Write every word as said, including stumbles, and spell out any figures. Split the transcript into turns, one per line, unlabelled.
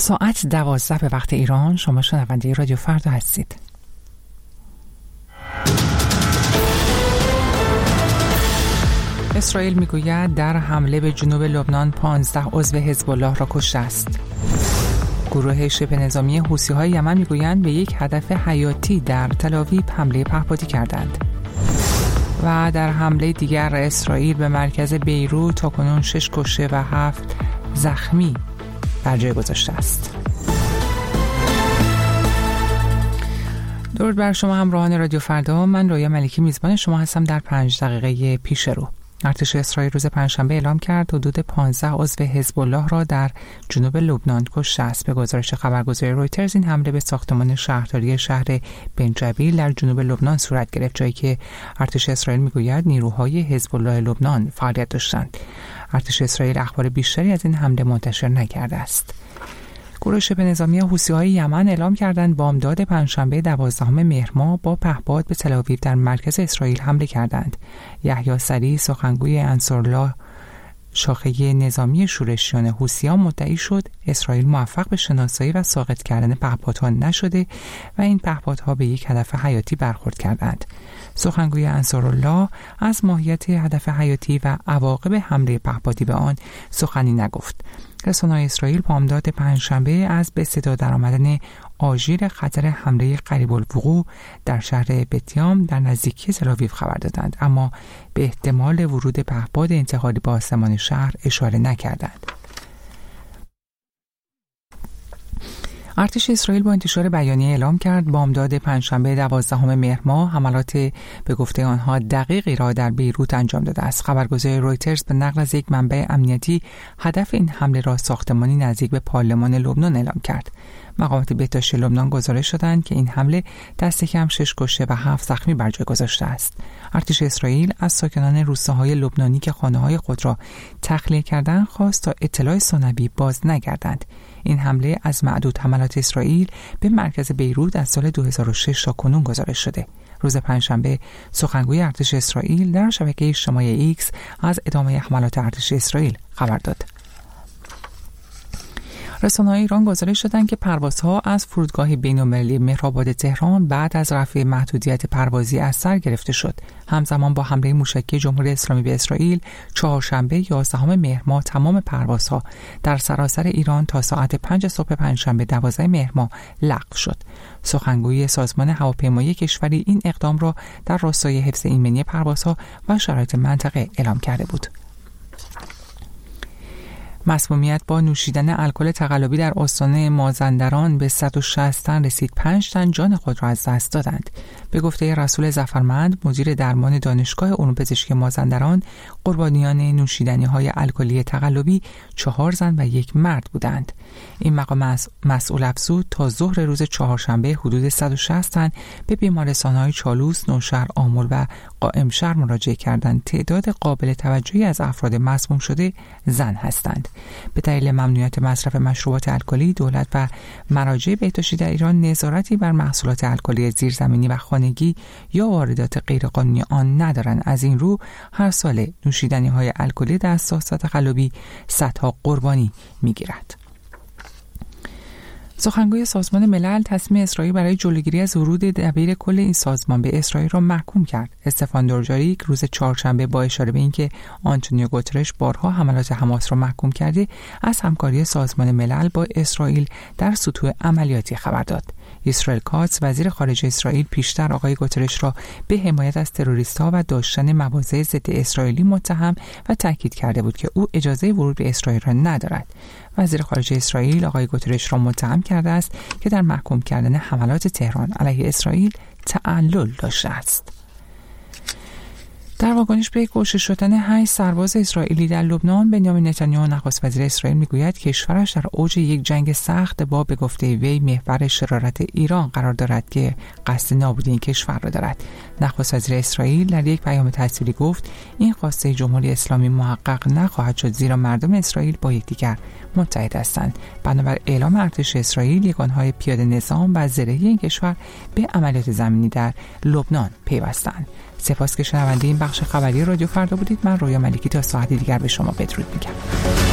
ساعت دوازده به وقت ایران. شما شنونده رادیو فردا هستید. اسرائیل میگوید در حمله به جنوب لبنان پانزده عضو حزب الله را کشته است. گروه شبه نظامی حوثی‌های یمن میگویند به یک هدف حیاتی در تل‌آویو حمله پهپادی کردند. و در حمله دیگر اسرائیل به مرکز بیروت تاکنون شش کشته و هفت زخمی بر جای گذاشته است. درود بر شما همراهان رادیو فردا. من رویا ملکی میزبان شما هستم در پنج دقیقه پیش رو. ارتش اسرائیل روز پنجشنبه اعلام کرد حدود پانزده عضو حزب الله را در جنوب لبنان کشته است. به گزارش خبرگزاری رویترز این حمله به ساختمان شهرداری شهر بنجبیل در جنوب لبنان صورت گرفت، جایی که ارتش اسرائیل میگوید نیروهای حزب الله لبنان فعالیت داشتند. ارتش اسرائیل اخبار بیشتری از این حمله منتشر نکرده است. گروه شبه نظامی حوثی‌های یمن اعلام کردند بامداد پنجشنبه دوازدهم مهر ماه با پهپاد به تل‌آویو در مرکز اسرائیل حمله کردند. یحیی سریع سخنگوی انصارالله شاخه نظامی شورشیان حوثیان مدعی شد اسرائیل موفق به شناسایی و ساقط کردن پهپادها نشده و این پهپادها به یک هدف حیاتی برخورد کردند. سخنگوی انصارالله از ماهیت هدف حیاتی و عواقب حمله پهپادی به آن سخنی نگفت. رسانه‌های اسرائیل بامداد پنجشنبه از به صدا درآمدن آژیر خطر حمله قریب الوقوع در شهر بتیام در نزدیکی تل‌آویو خبر دادند، اما به احتمال ورود پهپاد انتقالی به آسمان شهر اشاره نکردند. ارتش اسرائیل با انتشار بیانیه اعلام کرد بامداد پنجشنبه دوازدهم مهر ماه حملات به گفته آنها دقیقی را در بیروت انجام داده است. خبرگزاری رویترز به نقل از یک منبع امنیتی هدف این حمله را ساختمانی نزدیک به پارلمان لبنان اعلام کرد. مقامات بهداشتی لبنان گزارش دادند که این حمله دست کم شش کشته و هفت زخمی بر جای گذاشته است. ارتش اسرائیل از ساکنان روستاهای لبنانی که خانه‌های خود را تخلیه کردند خواست تا اطلاع ثانوی باز نگردند. این حمله از معدود حملات اسرائیل به مرکز بیروت از سال دو هزار و شش تا کنون گزارش شده. روز پنجشنبه سخنگوی ارتش اسرائیل در شبکه اجتماعی ایکس از ادامه حملات ارتش اسرائیل خبر داد. رسانه‌های ایران گزارش دادند که پروازها از فرودگاه بین‌المللی مهرآباد تهران بعد از رفع محدودیت پروازی از سر گرفته شد. همزمان با حمله موشکی جمهوری اسلامی به اسرائیل چهارشنبه یازدهم مهر ماه تمام پروازها در سراسر ایران تا ساعت پنج صبح پنجشنبه دوازدهم مهر ماه لغو شد. سخنگوی سازمان هواپیمایی کشوری این اقدام را در راستای حفظ ایمنی پروازها و شرایط منطقه اعلام کرده بود. مسمومیت با نوشیدن الکل تقلبی در استان مازندران به صد و شصت تن رسید. پنج تن جان خود را از دست دادند. به گفته رسول ظفرمند مدیر درمان دانشگاه علوم پزشکی مازندران، قربانیان نوشیدنی‌های الکلی تقلبی چهار زن و یک مرد بودند. این مقام مسئول افزود تا ظهر روز چهارشنبه حدود صد و شصت تن به بیمارستان‌های چالوس، نوشهر، آمل و قائمشهر مراجعه کردند. تعداد قابل توجهی از افراد مسموم شده زن هستند. به دلیل ممنوعیت مصرف مشروبات الکلی، دولت و مراجع بهداشتی در ایران نظارتی بر محصولات الکلی زیرزمینی و خانگی یا واردات غیرقانونی آن ندارند. از این رو هر سال نوشیدنی‌های الکلی در اساسات تقلبی صدها قربانی می‌گیرد. سخنگوی سازمان ملل تصمیم اسرائیل برای جلوگیری از ورود دبیر کل این سازمان به اسرائیل را محکوم کرد. استفان دوجاریک روز چهارشنبه با اشاره به اینکه آنتونیو گوترش بارها حملات حماس را محکوم کرده، از همکاری سازمان ملل با اسرائیل در سطوح عملیاتی خبر داد. اسرائیل کاتس وزیر خارجه اسرائیل پیشتر آقای گوترش را به حمایت از تروریست‌ها و داشتن مواضع ضد اسرائیلی متهم و تاکید کرده بود که او اجازه ورود به اسرائیل را ندارد. وزیر خارجه اسرائیل آقای گوترش را متهم کرده است که در محکوم کردن حملات تهران علیه اسرائیل تعلل داشته است. در واکنش به کشته شدن هشت سرباز اسرائیلی در لبنان، بنیامین نتانیاهو نخست وزیر اسرائیل میگوید کشورش در اوج یک جنگ سخت با به گفته وی محور شرارت ایران قرار دارد که قصد نابودی این کشور را دارد. نخست وزیر اسرائیل در یک پیام تصویری گفت این خواسته جمهوری اسلامی محقق نخواهد شد، زیرا مردم اسرائیل با یکدیگر متحد هستند. بنابر اعلام ارتش اسرائیل، یگانهای پیاده نظام و زرهی این کشور به عملیات زمینی در لبنان پیوستند. سپاس که شنونده این بخش خبری رادیو فردا بودید. من رویا ملکی تا ساعتی دیگر به شما بدرود میگم.